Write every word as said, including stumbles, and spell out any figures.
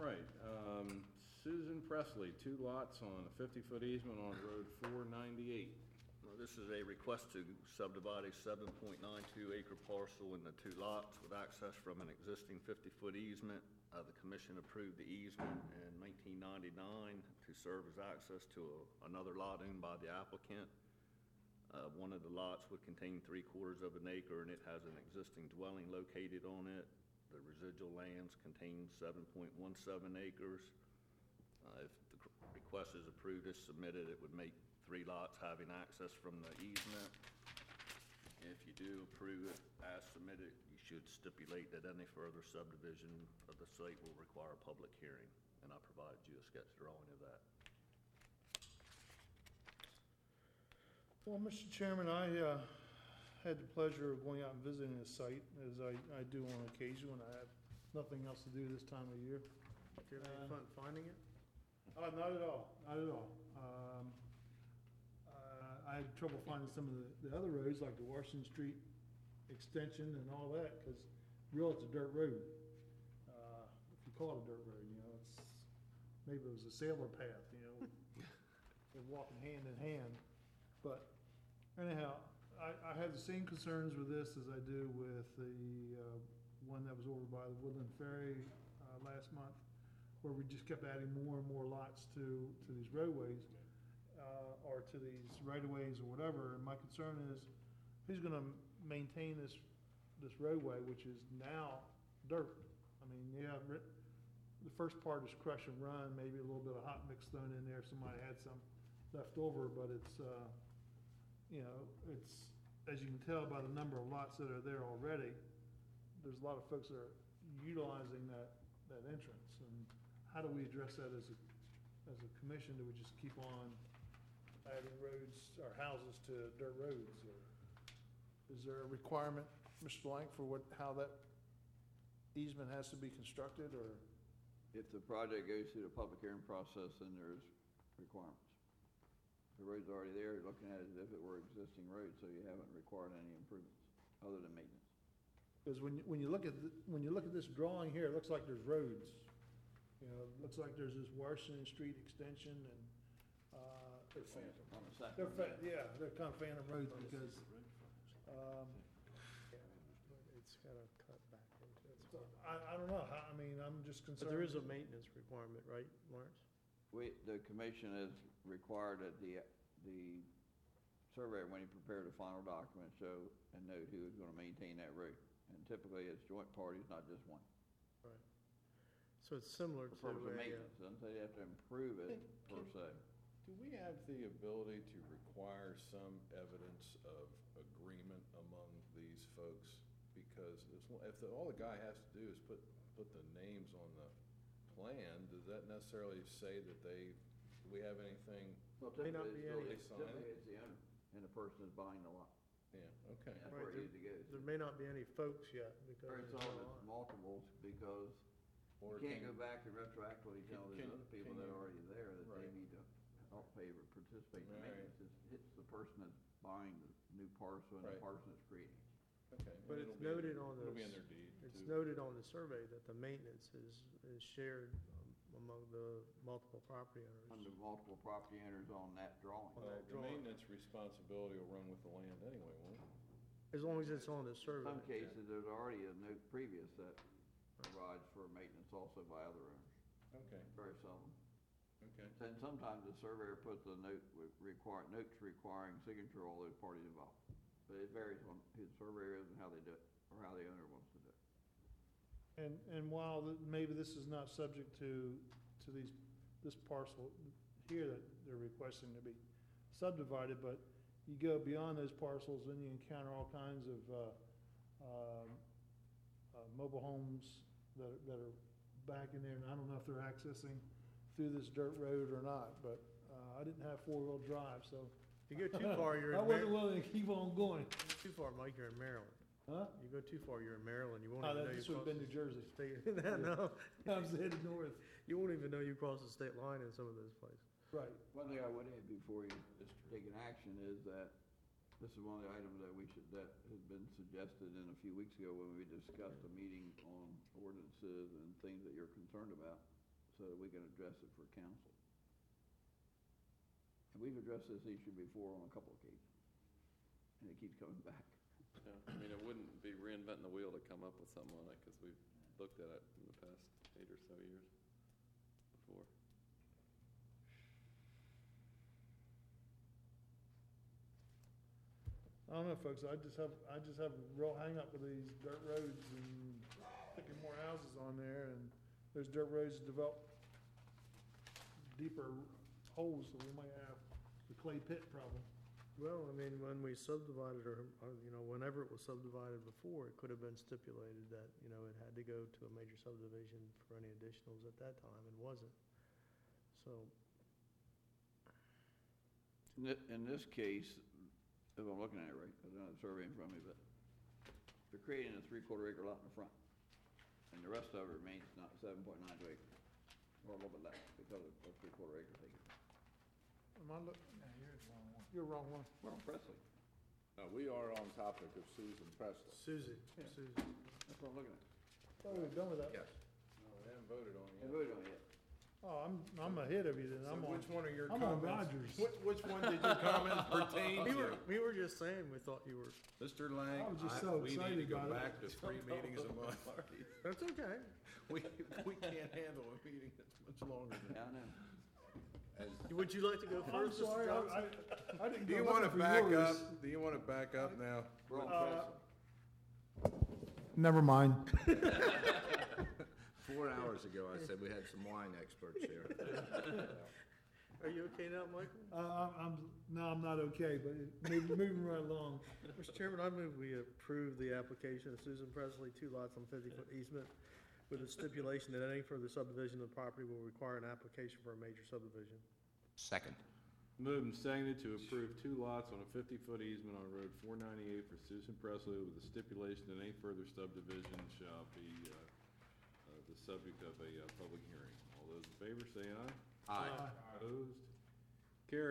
right, um, Susan Presley, two lots on a fifty-foot easement on Road four ninety-eight. Well, this is a request to subdivide a seven point nine two acre parcel into two lots with access from an existing fifty-foot easement. Uh, the commission approved the easement in nineteen ninety-nine to serve as access to a, another lot owned by the applicant. Uh, one of the lots would contain three quarters of an acre and it has an existing dwelling located on it. The residual lands contain seven point one seven acres. Uh, if the request is approved as submitted, it would make three lots having access from the easement. If you do approve it as submitted, you should stipulate that any further subdivision of the site will require a public hearing, and I provided you a sketch drawing of that. Well, Mister Chairman, I uh, had the pleasure of going out and visiting the site, as I, I do on occasion when I have nothing else to do this time of year. Did you have any fun finding it? Uh, not at all, not at all. Um, uh, I had trouble finding some of the, the other roads, like the Washington Street extension and all that, because really it's a dirt road. Uh, if you call it a dirt road, you know, it's, maybe it was a sailor path, you know, they're walking hand in hand. But anyhow, I, I have the same concerns with this as I do with the, uh, one that was over by the Woodland Ferry, uh, last month, where we just kept adding more and more lots to, to these roadways, uh, or to these right-of-ways or whatever. And my concern is, who's gonna maintain this, this roadway, which is now dirt? I mean, yeah, ri- the first part is crush and run, maybe a little bit of hot mix thrown in there, if somebody had some left over, but it's, uh, you know, it's, as you can tell by the number of lots that are there already, there's a lot of folks that are utilizing that, that entrance. And how do we address that as a, as a commission? Do we just keep on adding roads or houses to dirt roads? Or is there a requirement, Mister Blank, for what, how that easement has to be constructed, or? If the project goes through the public hearing process, then there's requirements. The road's already there, you're looking at it as if it were existing road, so you haven't required any improvements other than maintenance. Because when, you- when you look at, the- when you look at this drawing here, it looks like there's roads. You know, it looks like there's this Washington Street extension and, uh. They're phantom. On the second. They're fa- yeah, they're kind of phantom roads because, um, It's got a cut back into it. so I, I don't know, how, I mean, I'm just But concerned. there is a maintenance requirement, right, Lawrence? We, the commission has required that the, the surveyor, when he prepared the final document, show and note who is gonna maintain that road. And typically it's joint parties, not just one. Right. So it's similar For to purpose of a, uh, maintenance, doesn't say you have to improve it per Can- se. Do we have the ability to require some evidence of agreement among these folks? Because if, if the, all the guy has to do is put, put the names on the plan, does that necessarily say that they, do we have anything? Well, May not typically be it's any- still- typically it's the owner, and the person that's buying the lot. Yeah, okay. That's Right, where it there- usually goes. there may not be any folks yet because Very there's no seldom lot. it's multiples, because Or you can't can- go back and retroactively tell Can- these can- other people can that you- are already there that they Right. need to help pay or participate in Right. maintenance. It's, it's the person that's buying the new parcel and the Right. person that's creating it. Okay. But and it's it'll be in- noted on It'll be the- in their deed, It's too. noted on the survey that the maintenance is, is shared um, among the multiple property Under owners. multiple property owners on that drawing. On Well, that the drawing. maintenance responsibility will run with the land anyway, won't it? As long as it's on the In survey. some cases, there's already a note previous that provides for maintenance also by other owners. Okay, Very seldom. okay. And sometimes the surveyor puts a note with require, notes requiring signature of all those parties involved. But it varies on who the surveyor is and how they do it, or how the owner wants to do it. And, and while the- maybe this is not subject to, to these, this parcel here that they're requesting to be subdivided, but you go beyond those parcels and you encounter all kinds of, uh, um, uh, mobile homes that, are- that are back in there, and I don't know if they're accessing through this dirt road or not, but, uh, I didn't have four-wheel drive, so. If you go too far, you're I in wasn't Maryland. willing to keep on going. Too far, Mike, you're in Maryland. Huh? You go too far, you're in Maryland. You won't Oh, even that- know you this would've been crossed New Jersey. the state. No, I was headed north. you won't even know you crossed the state line in some of those places. Right. One thing I would add before you take an action is that this is one of the items that we should, that has been suggested in a few weeks ago when we discussed a meeting on ordinances and things that you're concerned about. so that we can address it for council. And we've addressed this issue before on a couple of occasions, and it keeps coming back. Yeah, I mean, it wouldn't be reinventing the wheel to come up with something on it, because we've looked at it in the past eight or so years before. I don't know, folks, I just have, I just have a real hang up with these dirt roads and picking more houses on there, and those dirt roads develop deeper holes, so we might have the clay pit problem. Well, I mean, when we subdivided, or, or, you know, whenever it was subdivided before, it could have been stipulated that, you know, it had to go to a major subdivision for any additionals at that time, and wasn't. So, In thi- in this case, if I'm looking at it right, I don't have the survey in front of me, but they're creating a three-quarter acre lot in the front, and the rest of it remains not seven point nine two acres, or a little bit less, because of of three-quarter acre thing. Am I look, no, you're the wrong one. You're the wrong one. We're on Presley, Uh, we are on topic of Susan Presley. Susie, Yeah. Susie. that's what I'm looking at. Oh, we're done with that? Yes. No, we haven't voted on it We yet. voted on it yet. Oh, I'm, I'm ahead of you then, So I'm on, which one of your I'm on comments? Rogers. Which, which one did your comment pertain We were, to? we were just saying, we thought you were, Mister Lang, I was just I- so we need excited to go about it. back to three meetings a month. that's okay. We, we can't handle a meeting that's much longer than Yeah, I know. Would you like to go I'm first, Mister sorry, Johnson? I, I, I didn't Do go you wanna looking for back yours. up? Do you wanna back up now? We're on Uh, Presley. Never mind. Four hours ago, I said we had some wine experts here. Are you okay now, Michael? Uh, I'm, I'm, no, I'm not okay, but it- moving, moving right along. Mister Chairman, I move we approve the application of Susan Presley, two lots on fifty-foot easement, with a stipulation that any further subdivision of the property will require an application for a major subdivision. Second. Moved and seconded to approve two lots on a fifty-foot easement on Road four ninety-eight for Susan Presley with the stipulation that any further subdivision shall be, uh, uh, the subject of a, uh, public hearing. All those in favor say aye. Aye. Aye. Opposed?